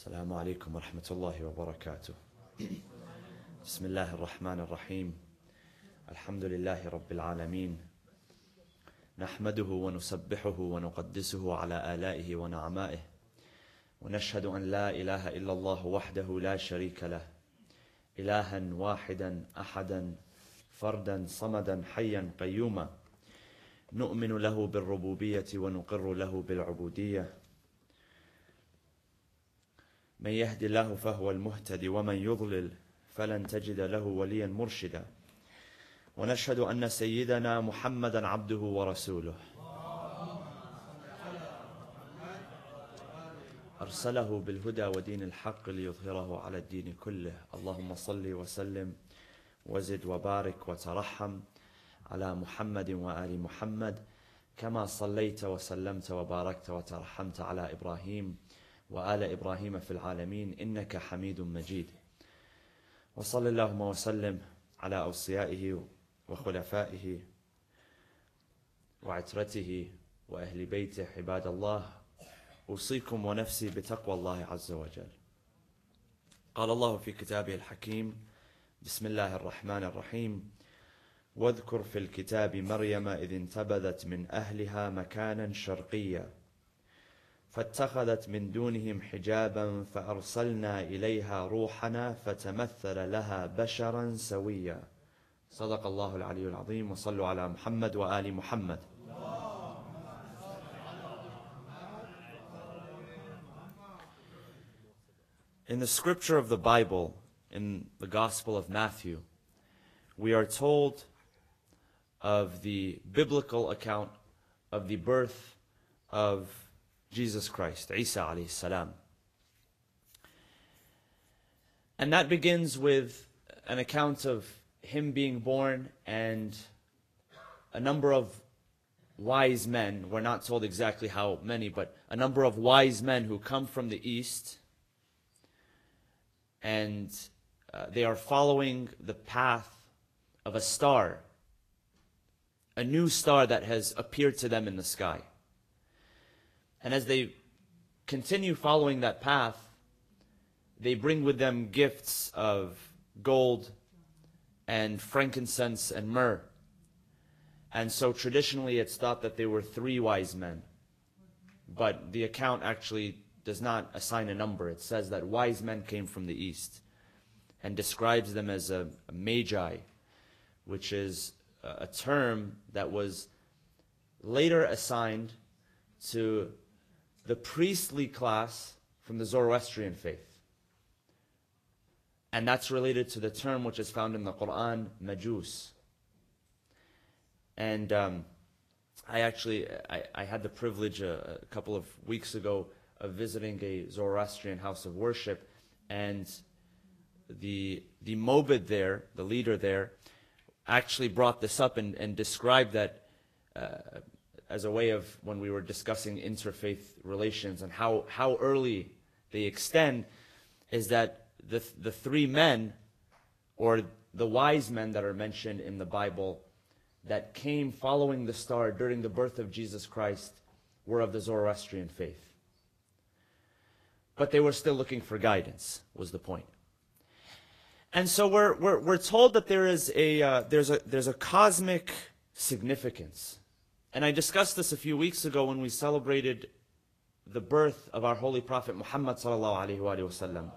السلام عليكم ورحمة الله وبركاته. بسم الله الرحمن الرحيم. الحمد لله رب العالمين، نحمده ونسبحه ونقدسه على آلائه ونعمائه، ونشهد أن لا إله إلا الله وحده لا شريك له، إلها واحدا أحدا فردا صمدا حيا قيوما، نؤمن له بالربوبية ونقر له بالعبودية. من يهد الله فهو المهتدي ومن يضلل فلن تجد له وليا مرشدا. ونشهد أن سيدنا محمدا عبده ورسوله، أرسله بالهدى ودين الحق ليظهره على الدين كله. اللهم صل وسلم وزد وبارك وترحم على محمد وآل محمد، كما صليت وسلمت وباركت وترحمت على إبراهيم وآل إبراهيم في العالمين إنك حميد مجيد. وصل اللهم وسلم على أوصيائه وخلفائه وعترته وأهل بيته. عباد الله، أوصيكم ونفسي بتقوى الله عز وجل. قال الله في كتابه الحكيم: بسم الله الرحمن الرحيم: واذكر في الكتاب مريم إذ انتبذت من أهلها مكانا شرقيا فاتخذت من دونهم حجابا فأرسلنا إليها روحنا فتمثل لها بشرا سويا. صدق الله العلي العظيم. وصلوا على محمد وآل محمد. In the scripture of the Bible, in the Gospel of Matthew, we are told of the biblical account of the birth of Jesus Christ, Isa alayhi salam. And that begins with an account of him being born and a number of wise men. We're not told exactly how many, but a number of wise men who come from the east, and they are following the path of a star, a new star that has appeared to them in the sky. And as they continue following that path, they bring with them gifts of gold and frankincense and myrrh. And so traditionally it's thought that there were 3 wise men. But the account actually does not assign a number. It says that wise men came from the east and describes them as a magi, which is a term that was later assigned to the priestly class from the Zoroastrian faith. And that's related to the term which is found in the Quran, Majus. And I had the privilege a couple of weeks ago of visiting a Zoroastrian house of worship, and the Mobid there, the leader there, actually brought this up and described that as a way of, when we were discussing interfaith relations and how early they extend, is that the 3 men, or the wise men that are mentioned in the Bible, that came following the star during the birth of Jesus Christ, were of the Zoroastrian faith. But they were still looking for guidance, was the point. And so we're told that there's a cosmic significance. And I discussed this a few weeks ago when we celebrated the birth of our Holy Prophet Muhammad sallallahu alaihi wasallam.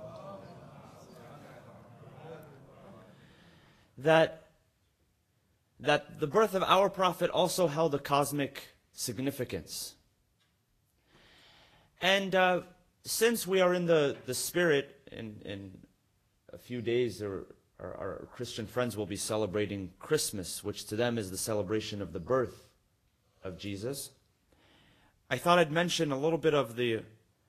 That the birth of our Prophet also held a cosmic significance. And since we are in the spirit, in a few days our Christian friends will be celebrating Christmas, which to them is the celebration of the birth of Jesus, I thought I'd mention a little bit of the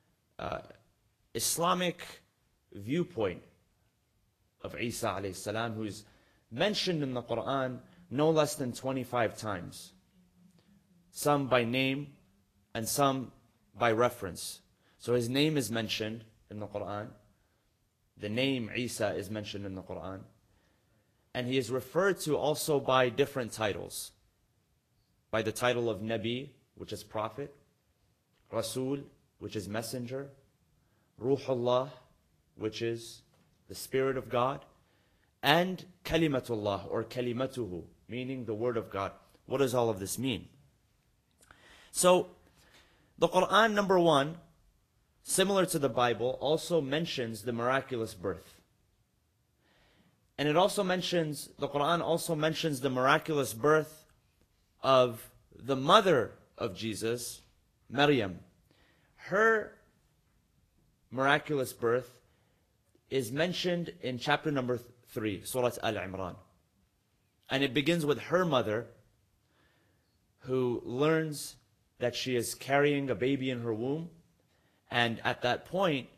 Islamic viewpoint of Isa alayhi salam, who is mentioned in the Quran no less than 25 times. Some by name and some by reference. So his name is mentioned in the Quran. The name Isa is mentioned in the Quran. And he is referred to also by different titles. By the title of Nabi, which is prophet, Rasul, which is messenger, Ruhullah, which is the Spirit of God, and Kalimatullah, or Kalimatuhu, meaning the Word of God. What does all of this mean? So, the Quran, number one, similar to the Bible, also mentions the miraculous birth. And the Quran also mentions the miraculous birth of the mother of Jesus, Maryam. Her miraculous birth is mentioned in chapter number 3, Surah Al-Imran. And it begins with her mother, who learns that she is carrying a baby in her womb. And at that point,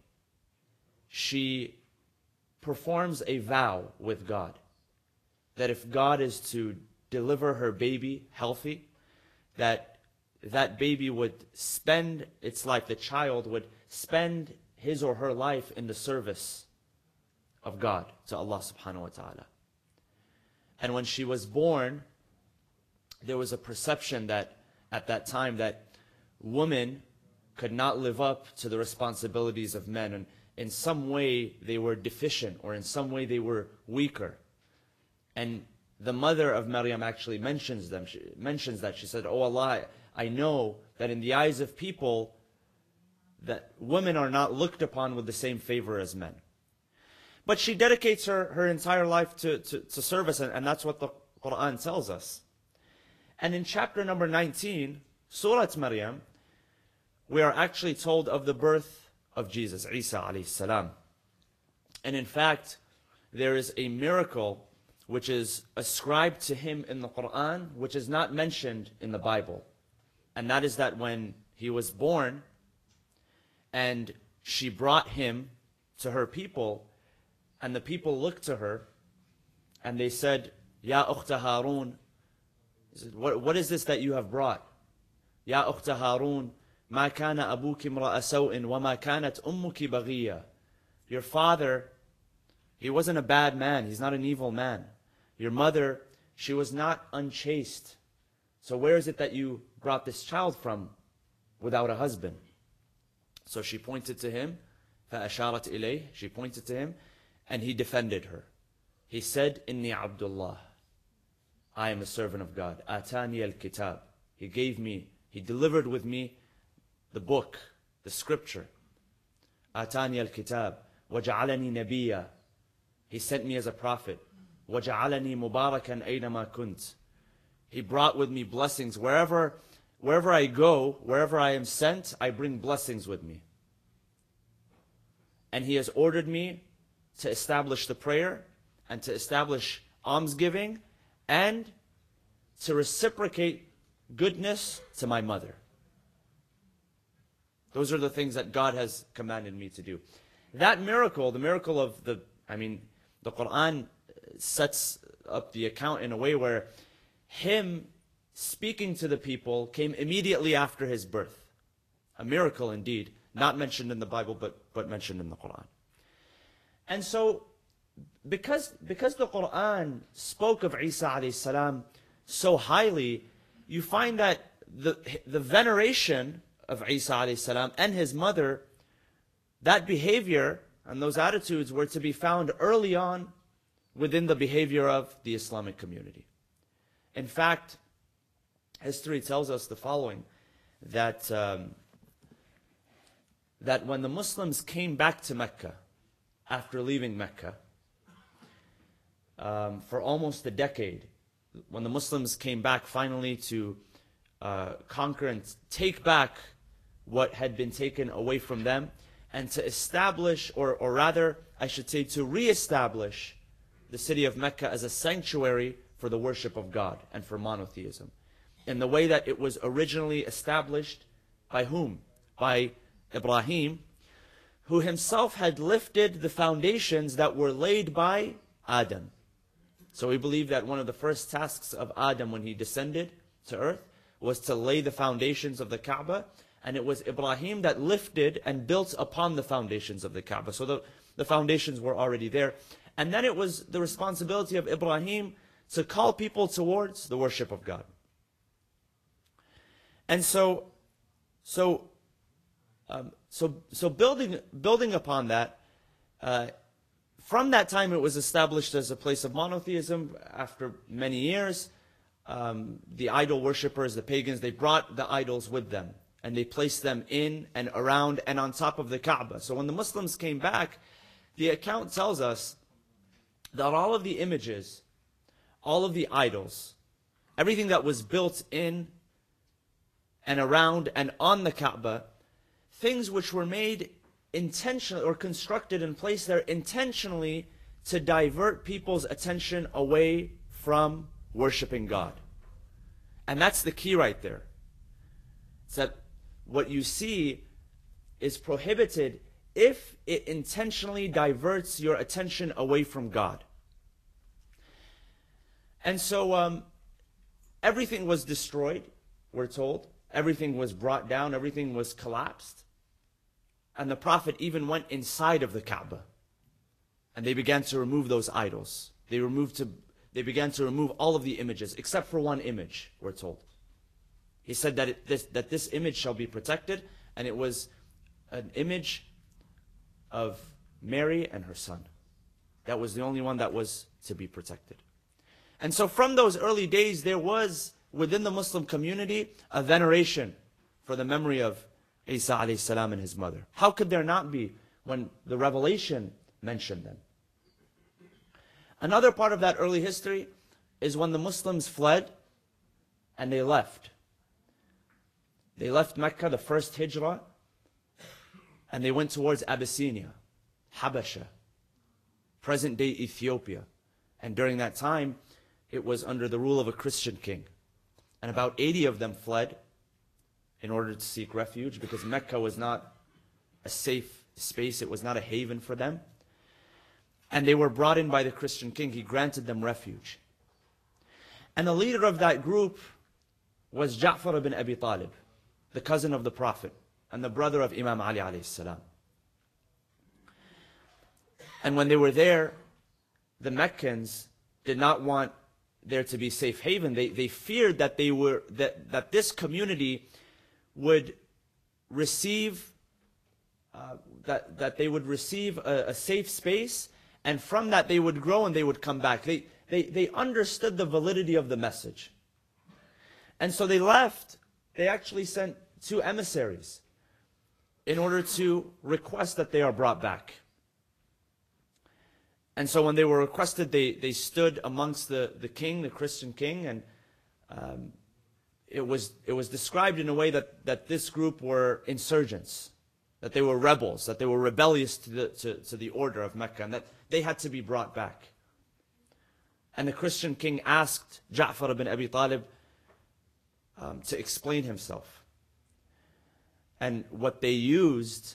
she performs a vow with God, that if God is to deliver her baby healthy, that baby would spend its life, the child would spend his or her life in the service of God, to Allah subhanahu wa ta'ala. And when she was born, there was a perception that at that time that women could not live up to the responsibilities of men, and in some way they were deficient, or in some way they were weaker. And the mother of Maryam actually mentions that. She said, "Oh Allah, I know that in the eyes of people that women are not looked upon with the same favor as men." But she dedicates her entire life to service, and that's what the Quran tells us. And in chapter number 19, Surah Maryam, we are actually told of the birth of Jesus, Isa alayhi salam. And in fact, there is a miracle which is ascribed to him in the Quran, which is not mentioned in the Bible. And that is that when he was born, and she brought him to her people, and the people looked to her, and they said, "Ya Ukhta Harun," what is this that you have brought? "Ya Ukhta Harun, ma kana abuki imra'a saw'in wa ma kanat ummuki baghiya." Your father, he wasn't a bad man, he's not an evil man. Your mother, she was not unchaste. So where is it that you brought this child from without a husband? So she pointed to him, فَأَشَارَتْ إِلَيْهِ, she pointed to him, and he defended her. He said, "Inni Abdullah, I am a servant of God. Atani al-kitab." He delivered with me the book, the scripture. Atani al-kitab, وَجَعَلَنِي نَبِيًّا. He sent me as a prophet. وَجَعَلَنِي مُبَارَكًا أَيْنَمَا كُنْتَ. He brought with me blessings. Wherever I go, wherever I am sent, I bring blessings with me. And he has ordered me to establish the prayer, and to establish almsgiving, and to reciprocate goodness to my mother. Those are the things that God has commanded me to do. That miracle, the miracle of the Quran sets up the account in a way where him speaking to the people came immediately after his birth. A miracle indeed, not mentioned in the Bible, but mentioned in the Quran. And so, because the Quran spoke of Isa alayhi salam so highly, you find that the veneration of Isa alayhi salam and his mother, that behavior and those attitudes were to be found early on within the behavior of the Islamic community. In fact, history tells us the following, that when the Muslims came back to Mecca, after leaving Mecca, for almost a decade, when the Muslims came back finally to conquer and take back what had been taken away from them, and to establish, or rather, I should say, to re-establish the city of Mecca as a sanctuary for the worship of God and for monotheism, in the way that it was originally established by whom? By Ibrahim, who himself had lifted the foundations that were laid by Adam. So we believe that one of the first tasks of Adam when he descended to earth was to lay the foundations of the Kaaba, and it was Ibrahim that lifted and built upon the foundations of the Kaaba. So the foundations were already there. And then it was the responsibility of Ibrahim to call people towards the worship of God. And so So building upon that, from that time it was established as a place of monotheism. After many years, the idol worshippers, the pagans, they brought the idols with them, and they placed them in and around and on top of the Kaaba. So when the Muslims came back, the account tells us that all of the images, all of the idols, everything that was built in and around and on the Kaaba, things which were made intentionally or constructed and placed there intentionally to divert people's attention away from worshiping God. And that's the key right there. It's that what you see is prohibited if it intentionally diverts your attention away from God. And so everything was destroyed, we're told. Everything was brought down, everything was collapsed. And the Prophet even went inside of the Kaaba. And they began to remove those idols. They began to remove all of the images, except for one image, we're told. He said that this image shall be protected, and it was an image of Mary and her son. That was the only one that was to be protected. And so from those early days, there was within the Muslim community a veneration for the memory of Isa alayhi salam and his mother. How could there not be when the revelation mentioned them? Another part of that early history is when the Muslims fled and they left. They left Mecca, the first hijrah, and they went towards Abyssinia, Habasha, present-day Ethiopia. And during that time, it was under the rule of a Christian king. And about 80 of them fled in order to seek refuge, because Mecca was not a safe space, it was not a haven for them. And they were brought in by the Christian king. He granted them refuge. And the leader of that group was Ja'far ibn Abi Talib, the cousin of the Prophet and the brother of Imam Ali alayhi salam. And when they were there, the Meccans did not want there to be safe haven. They feared that that this community would receive that they would receive a safe space, and from that they would grow and they would come back. They understood the validity of the message. And so they left. They actually sent 2 emissaries in order to request that they are brought back. And so when they were requested, they stood amongst the king, the Christian king, and it was described in a way that this group were insurgents, that they were rebels, that they were rebellious to the order of Mecca, and that they had to be brought back. And the Christian king asked Ja'far ibn Abi Talib to explain himself. And what they used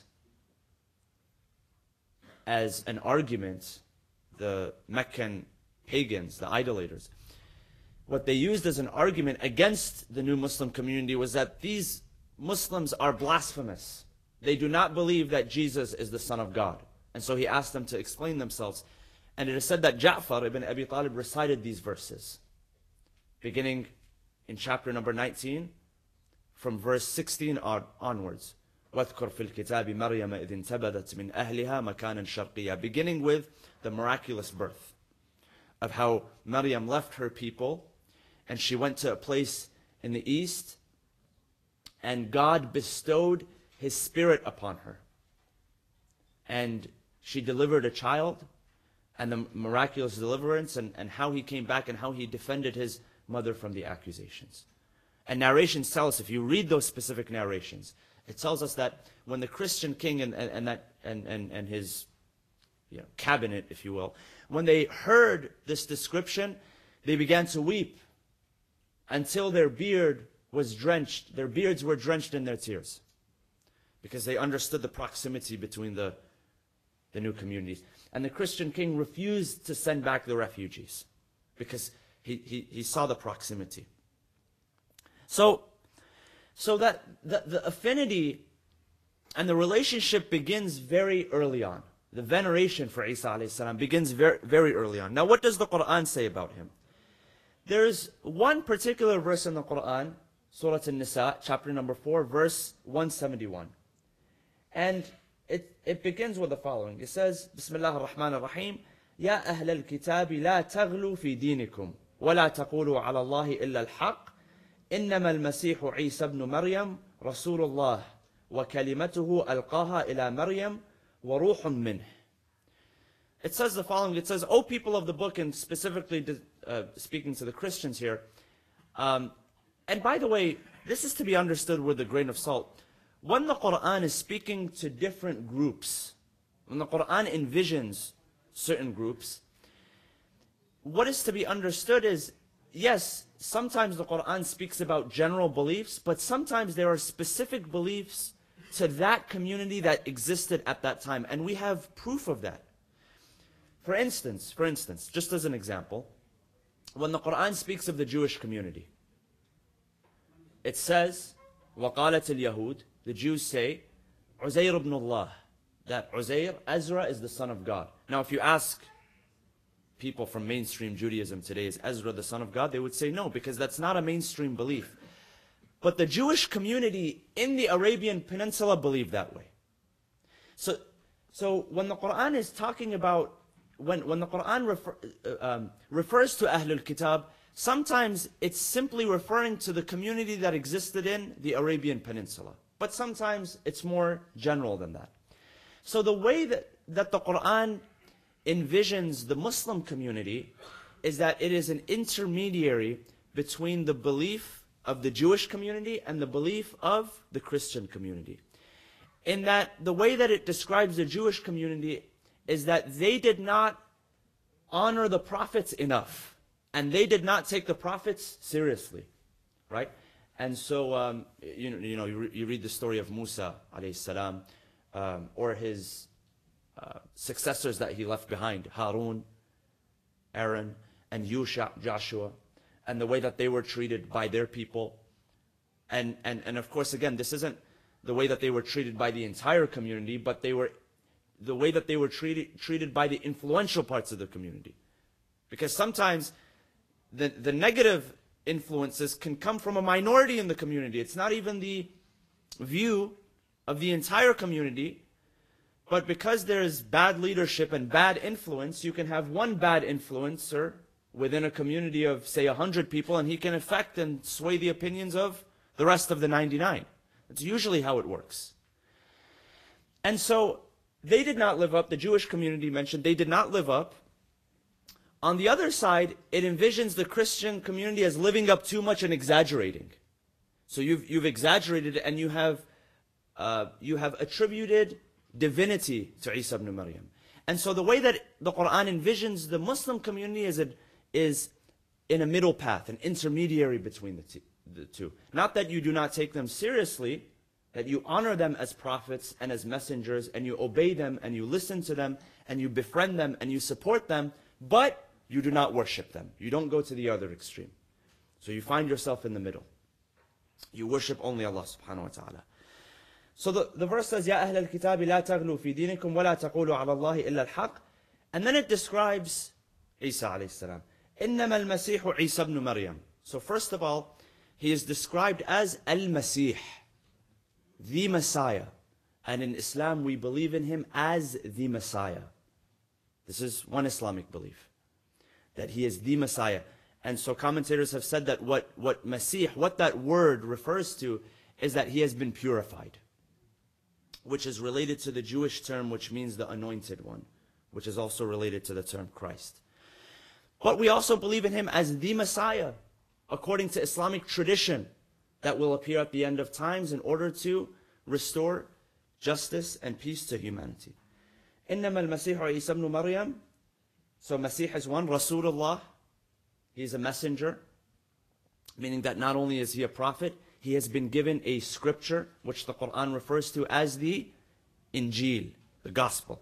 as an argument, the Meccan pagans, the idolaters, what they used as an argument against the new Muslim community was that these Muslims are blasphemous. They do not believe that Jesus is the Son of God. And so he asked them to explain themselves. And it is said that Ja'far ibn Abi Talib recited these verses, beginning in chapter number 19, from verse 16 onwards. وَاذْكُرْ فِي الْكِتَابِ مَرْيَمَ إِذِ انْتَبَذَتْ مِنْ أَهْلِهَا مَكَانًا شَرْقِيًّا, beginning with the miraculous birth of how Maryam left her people and she went to a place in the east, and God bestowed His Spirit upon her. And she delivered a child, and the miraculous deliverance, and how he came back and how he defended his mother from the accusations. And narrations tell us, if you read those specific narrations, it tells us that when the Christian king and his cabinet, if you will, when they heard this description, they began to weep until their beards were drenched in their tears, because they understood the proximity between the new communities. And the Christian king refused to send back the refugees because he saw the proximity. So that the affinity and the relationship begins very early on. The veneration for Isa alayhi salam begins very, very early on. Now, what does the Quran say about him? There's one particular verse in the Quran, Surah An-Nisa, chapter number 4, verse 171. And it begins with the following. It says, Bismillah ar-Rahman ar-Rahim, Ya ahl al-kitab la taghlu fi dinikum, wa la taqulu ala Allahi illa al-haq, innama al-Masihu Isa ibn Maryam, Rasulullah, wa kalimatuhu alqaha ila Maryam, wa ruhun minh. It says the following. It says, O people of the book, and specifically speaking to the Christians here, and by the way, this is to be understood with a grain of salt. When the Quran is speaking to different groups, when the Quran envisions certain groups, what is to be understood is, yes, sometimes the Quran speaks about general beliefs, but sometimes there are specific beliefs to that community that existed at that time, and we have proof of that. For instance, just as an example, when the Quran speaks of the Jewish community, it says, وَقَالَتِ الْيَهُودِ, the Jews say, Uzair ibn Allah, that Uzair, Ezra, is the son of God. Now, if you ask people from mainstream Judaism today, is Ezra the son of God? They would say no, because that's not a mainstream belief. But the Jewish community in the Arabian Peninsula believed that way. So when the Quran is talking about, when the Quran refers to Ahlul Kitab, sometimes it's simply referring to the community that existed in the Arabian Peninsula. But sometimes it's more general than that. So the way that the Quran envisions the Muslim community is that it is an intermediary between the belief of the Jewish community and the belief of the Christian community. In that the way that it describes the Jewish community is that they did not honor the prophets enough, and they did not take the prophets seriously, right? And so, you read the story of Musa alayhi salam, or his successors that he left behind, Harun, Aaron, and Yusha, Joshua, and the way that they were treated by their people. And of course, again, this isn't the way that they were treated by the entire community, but the way that they were treated by the influential parts of the community. Because sometimes the negative influences can come from a minority in the community. It's not even the view of the entire community, but because there's bad leadership and bad influence, you can have one bad influencer within a community of, say, 100 people, and he can affect and sway the opinions of the rest of the 99. That's usually how it works. And so they did not live up, the Jewish community mentioned, they did not live up. On the other side, it envisions the Christian community as living up too much and exaggerating. So you've exaggerated and you have attributed divinity to Isa ibn Maryam. And so the way that the Quran envisions the Muslim community is in a middle path, an intermediary between the two. Not that you do not take them seriously, that you honor them as prophets and as messengers, and you obey them, and you listen to them, and you befriend them, and you support them, but you do not worship them. You don't go to the other extreme. So you find yourself in the middle. You worship only Allah subhanahu wa ta'ala. So the verse says, Ya ahl al-kitab la taghlu fi dinikum wa la taqulu ala Allahi illa al-haq. And then it describes Isa alayhi salam. Innama al-Masihu Isa ibn Maryam. So first of all, he is described as al-Masih, the Messiah. And in Islam, we believe in him as the Messiah. This is one Islamic belief, that he is the Messiah. And so commentators have said that what Masih, what that word refers to, is that he has been purified, which is related to the Jewish term, which means the anointed one, which is also related to the term Christ. But we also believe in him as the Messiah, according to Islamic tradition, that will appear at the end of times in order to restore justice and peace to humanity. إِنَّمَا الْمَسِيحُ Isa ibn Maryam. So Masih is one, Rasulullah. He is a messenger, meaning that not only is he a prophet, he has been given a scripture, which the Quran refers to as the Injil, the Gospel.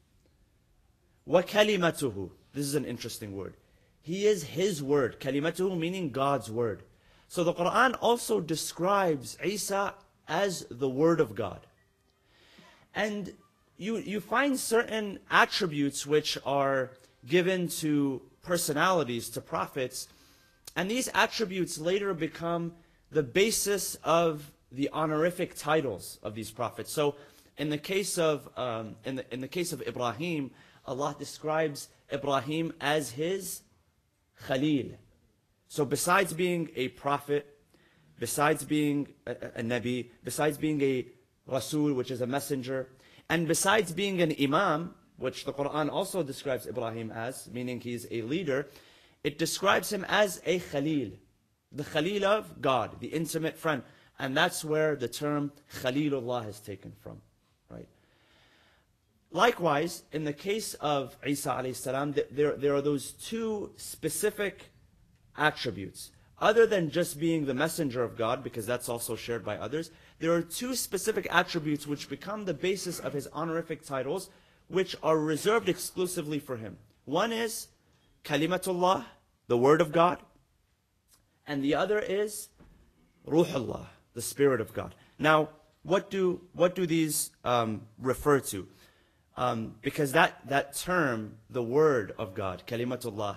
وَكَلِمَتُهُ. This is an interesting word. He is his word. Kalimatuhu meaning God's word. So the Quran also describes Isa as the word of God. And you find certain attributes which are given to personalities, to prophets, and these attributes later become the basis of the honorific titles of these prophets. So In the case of in the case of Ibrahim, Allah describes Ibrahim as his Khalil. So besides being a prophet, besides being a Nabi, besides being a Rasul, which is a messenger, and besides being an Imam, which the Quran also describes Ibrahim as, meaning he's a leader, it describes him as a Khalil, the Khalil of God, the intimate friend. And that's where the term Khalilullah is taken from, right? Likewise, in the case of Isa alayhi salam, there are those two specific attributes. Other than just being the messenger of God, because that's also shared by others, there are two specific attributes which become the basis of his honorific titles, which are reserved exclusively for him. One is Kalimatullah, the word of God, and the other is Ruhullah, the Spirit of God. Now, what do these refer to? Because that term, the word of God, Kalimatullah,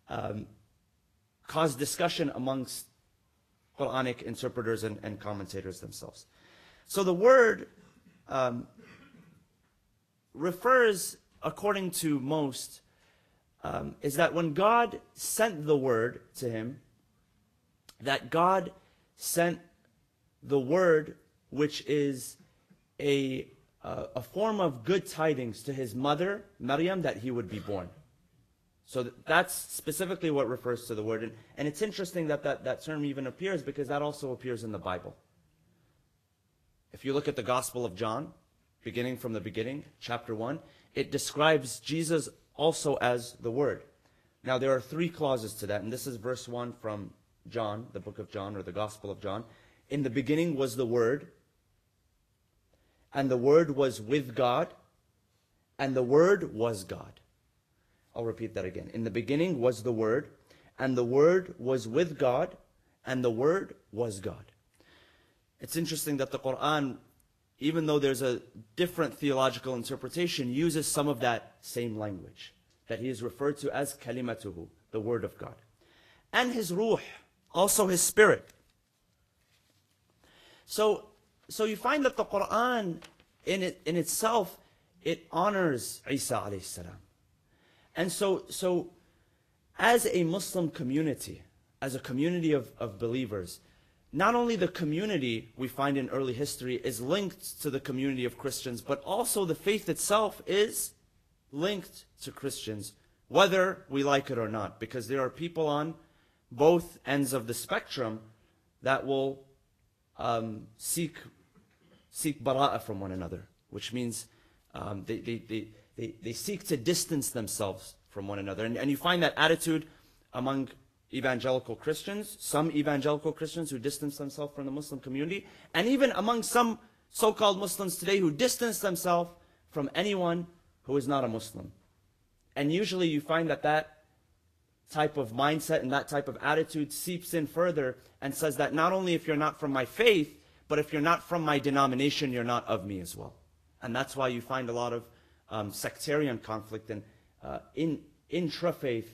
caused discussion amongst Quranic interpreters and commentators themselves. So the word refers, according to most, is that when God sent the word to him, that God sent the word which is a form of good tidings to his mother, Maryam, that he would be born. So that's specifically what refers to the word. And it's interesting that term even appears, because that also appears in the Bible. If you look at the Gospel of John, beginning from the beginning, chapter 1, it describes Jesus also as the Word. Now there are 3 clauses to that, and this is verse 1 from John, the book of John, or the Gospel of John. In the beginning was the Word, and the Word was with God, and the Word was God. I'll repeat that again. In the beginning was the Word, and the Word was with God, and the Word was God. It's interesting that the Quran, even though there's a different theological interpretation, uses some of that same language, that he is referred to as kalimatuhu, the word of God. And his ruh, also his spirit. So you find that the Quran in itself, it honors Isa alayhi salam. And so as a Muslim community, as a community of believers, not only the community we find in early history is linked to the community of Christians, but also the faith itself is linked to Christians, whether we like it or not, because there are people on both ends of the spectrum that will seek bara'ah from one another, which means they seek to distance themselves from one another. And you find that attitude among evangelical Christians, some evangelical Christians who distance themselves from the Muslim community, and even among some so-called Muslims today who distance themselves from anyone who is not a Muslim. And usually you find that type of mindset and that type of attitude seeps in further and says that not only if you're not from my faith, but if you're not from my denomination, you're not of me as well. And that's why you find a lot of sectarian conflict and intra-faith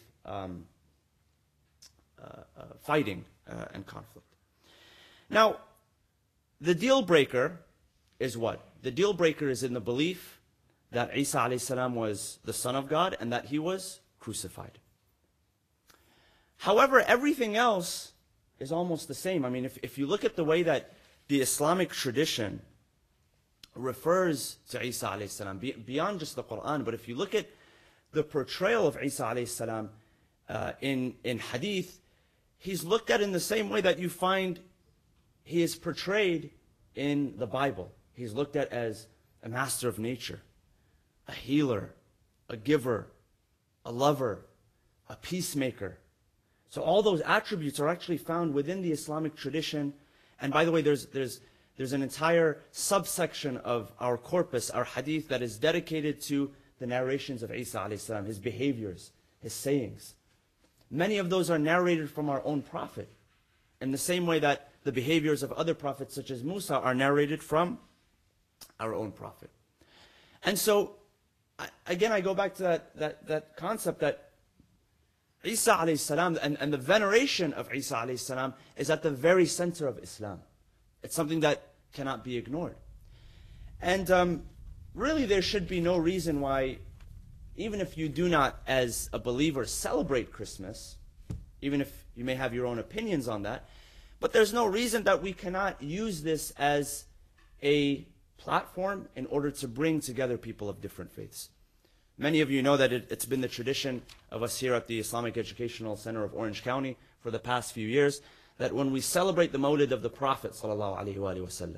fighting and conflict. Now, the deal breaker is what? The deal breaker is in the belief that Isa alayhi salam was the Son of God and that he was crucified. However, everything else is almost the same. I mean, if you look at the way that the Islamic tradition refers to Isa alayhi salam, beyond just the Quran, but if you look at the portrayal of Isa alayhi salam in hadith, he's looked at in the same way that you find he is portrayed in the Bible. He's looked at as a master of nature, a healer, a giver, a lover, a peacemaker. So all those attributes are actually found within the Islamic tradition. And by the way, there's an entire subsection of our corpus, our hadith, that is dedicated to the narrations of Isa alayhi salam, his behaviors, his sayings. Many of those are narrated from our own prophet, in the same way that the behaviors of other prophets, such as Musa, are narrated from our own prophet. And so, again, I go back to that concept that Isa alayhi salam and the veneration of Isa alayhi salam is at the very center of Islam. It's something that cannot be ignored. And really there should be no reason why, even if you do not, as a believer, celebrate Christmas, even if you may have your own opinions on that, but there's no reason that we cannot use this as a platform in order to bring together people of different faiths. Many of you know that it's been the tradition of us here at the Islamic Educational Center of Orange County for the past few years that when we celebrate the Mawlid of the Prophet ﷺ,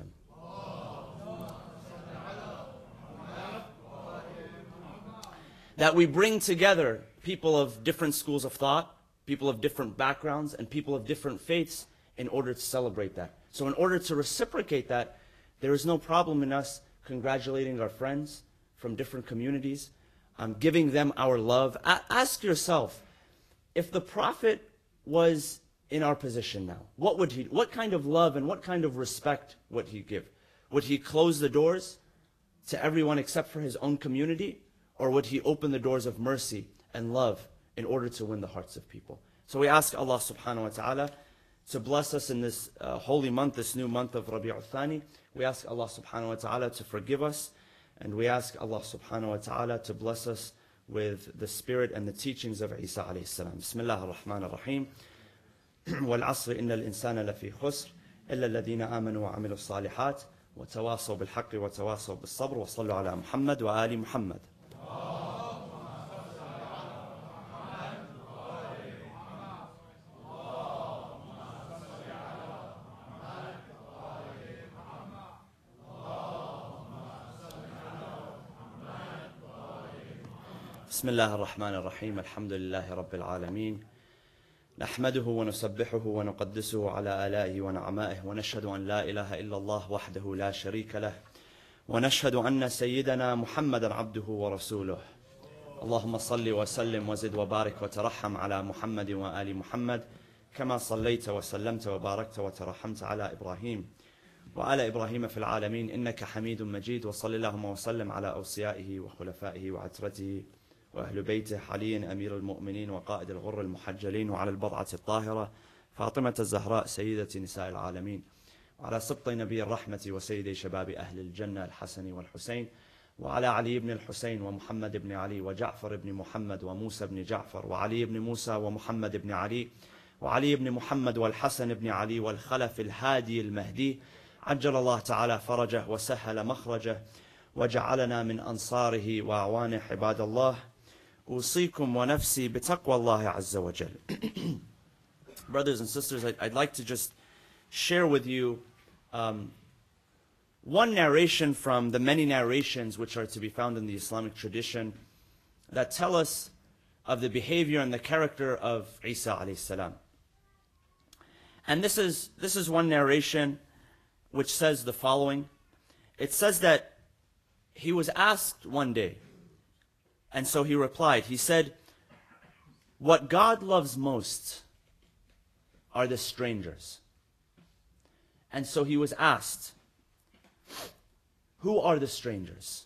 that we bring together people of different schools of thought, people of different backgrounds, and people of different faiths in order to celebrate that. So in order to reciprocate that, there is no problem in us congratulating our friends from different communities, giving them our love. Ask yourself, if the Prophet was in our position now, what kind of love and what kind of respect would he give? Would he close the doors to everyone except for his own community? Or would he open the doors of mercy and love in order to win the hearts of people? So we ask Allah subhanahu wa ta'ala to bless us in this holy month, this new month of Rabi'ul Thani. We ask Allah subhanahu wa ta'ala to forgive us. And we ask Allah subhanahu wa ta'ala to bless us with the spirit and the teachings of Isa alayhi salam. Bismillah ar-Rahman ar-Rahim. وَالْعَصْرِ إِنَّ الْإِنسَانَ لَفِي خُسْرٍ إِلَّا الَّذِينَ آمَنُوا وَعَمِلُوا الصَّالِحَاتِ وَتَوَاصَوْا بِالْحَقِّ وَتَوَاصَوْا بِالصَّبْرِ وَصَلُّوا عَلَى مُحَمَّدٍ وَآلِ مُحَمَّدٍ. بسم الله الرحمن الرحيم الحمد لله رب العالمين نحمده ونسبحه ونقدسه على آلائه ونعمائه ونشهد أن لا إله إلا الله وحده لا شريك له ونشهد أن سيدنا محمدا عبده ورسوله اللهم صل وسلم وزد وبارك وترحم على محمد وآل محمد كما صليت وسلمت وباركت وترحمت على إبراهيم وعلى إبراهيم في العالمين إنك حميد مجيد وصل اللهم وسلم على أوصيائه وخلفائه وعترته وأهل بيته علي أمير المؤمنين وقائد الغر المحجلين وعلى البضعة الطاهرة فاطمة الزهراء سيدة نساء العالمين وعلى سبط نبي الرحمة وسيد شباب أهل الجنة الحسن والحسين وعلى علي بن الحسين ومحمد بن علي وجعفر بن محمد وموسى بن جعفر وعلي بن موسى ومحمد بن علي وعلي بن محمد والحسن بن علي والخلف الهادي المهدي عجل الله تعالى فرجه وسهل مخرجه وجعلنا من أنصاره وأعوانه عباد الله أوصيكم ونفسي بتقوى الله عز وجل. Brothers and sisters, I'd like to just share with you one narration from the many narrations which are to be found in the Islamic tradition that tell us of the behavior and the character of Isa alayhi salam. And this is one narration which says the following. It says that he was asked one day, and so he replied. He said, "What God loves most are the strangers." And so he was asked, "Who are the strangers?"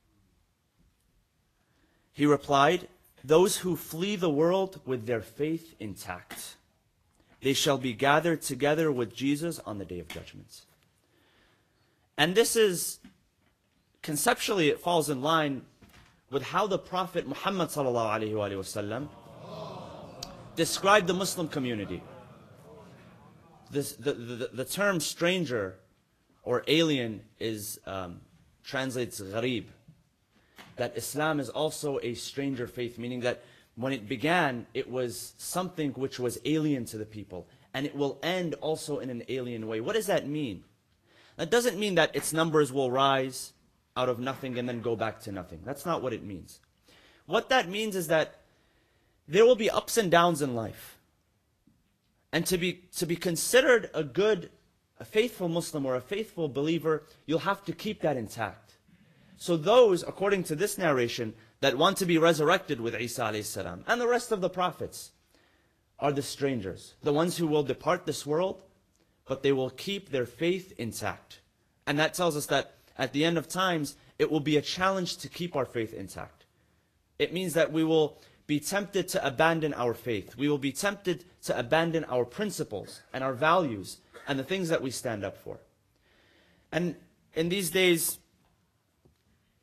He replied, "Those who flee the world with their faith intact. They shall be gathered together with Jesus on the day of judgment." And this is, conceptually, it falls in line with how the Prophet Muhammad ﷺ described the Muslim community. The term stranger or alien is translates gharib. That Islam is also a stranger faith, meaning that when it began, it was something which was alien to the people, and it will end also in an alien way. What does that mean? That doesn't mean that its numbers will rise out of nothing and then go back to nothing. That's not what it means. What that means is that there will be ups and downs in life. And to be considered a faithful Muslim or a faithful believer, you'll have to keep that intact. So those, according to this narration, that want to be resurrected with Isa alayhi salam and the rest of the prophets are the strangers, the ones who will depart this world, but they will keep their faith intact. And that tells us that at the end of times, it will be a challenge to keep our faith intact. It means that we will be tempted to abandon our faith. We will be tempted to abandon our principles and our values and the things that we stand up for. And in these days,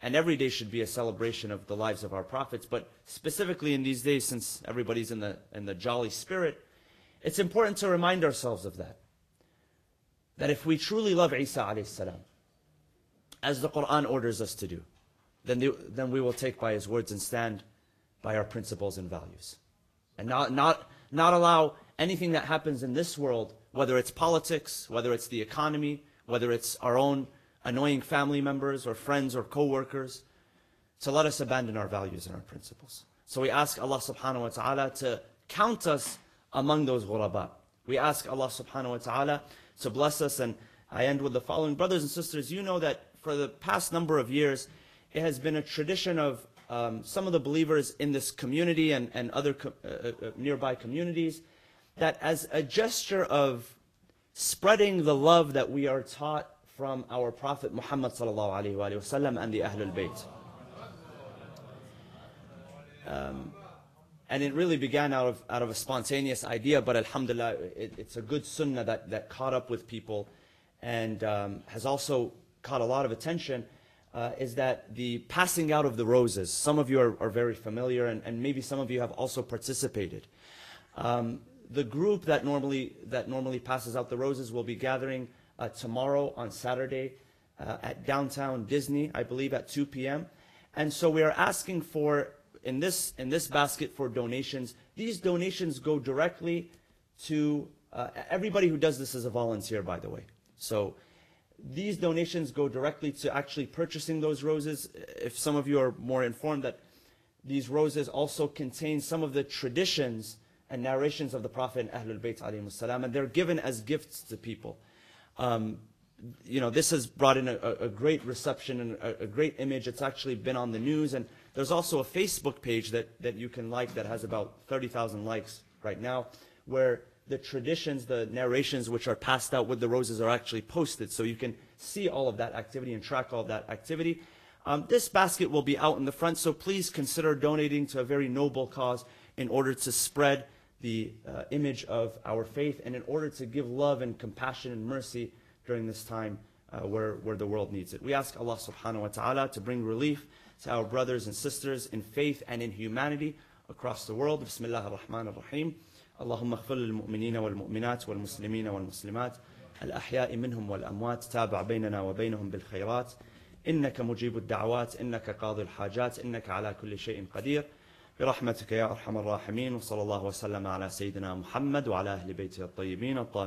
and every day should be a celebration of the lives of our prophets, but specifically in these days, since everybody's in the jolly spirit, it's important to remind ourselves of that. That if we truly love Isa alayhi salam, as the Quran orders us to do, then we will take by his words and stand by our principles and values. And not allow anything that happens in this world, whether it's politics, whether it's the economy, whether it's our own annoying family members or friends or co-workers, to let us abandon our values and our principles. So we ask Allah subhanahu wa ta'ala to count us among those ghuraba. We ask Allah subhanahu wa ta'ala to bless us. And I end with the following. Brothers and sisters, you know that for the past number of years, it has been a tradition of some of the believers in this community and other nearby communities, that as a gesture of spreading the love that we are taught from our Prophet Muhammad sallallahu alaihi wasallam and the Ahlul Bayt. And it really began out of a spontaneous idea, but alhamdulillah, it's a good sunnah that caught up with people and has also caught a lot of attention, is that the passing out of the roses. Some of you are very familiar, and maybe some of you have also participated. The group that normally passes out the roses will be gathering tomorrow on Saturday at downtown Disney, I believe at 2 p.m. And so we are asking for, in this basket, for donations. These donations go directly to, everybody who does this is a volunteer, by the way. So these donations go directly to actually purchasing those roses. If some of you are more informed, that these roses also contain some of the traditions and narrations of the Prophet and Ahlul Bayt alayhimus salam, and they're given as gifts to people. You know, this has brought in a great reception and a great image. It's actually been on the news, and there's also a Facebook page that you can like that has about 30,000 likes right now, where the traditions, the narrations which are passed out with the roses are actually posted, so you can see all of that activity and track all of that activity. This basket will be out in the front, so please consider donating to a very noble cause in order to spread the image of our faith, and in order to give love and compassion and mercy during this time where the world needs it. We ask Allah subhanahu wa ta'ala to bring relief to our brothers and sisters in faith and in humanity across the world. Bismillah ar-Rahman ar-Rahim. اللهم اغفر للمؤمنين والمؤمنات والمسلمين والمسلمات الأحياء منهم والأموات تابع بيننا وبينهم بالخيرات إنك مجيب الدعوات إنك قاضي الحاجات إنك على كل شيء قدير برحمتك يا أرحم الراحمين وصلى الله وسلم على سيدنا محمد وعلى أهل بيته الطيبين الطاهرين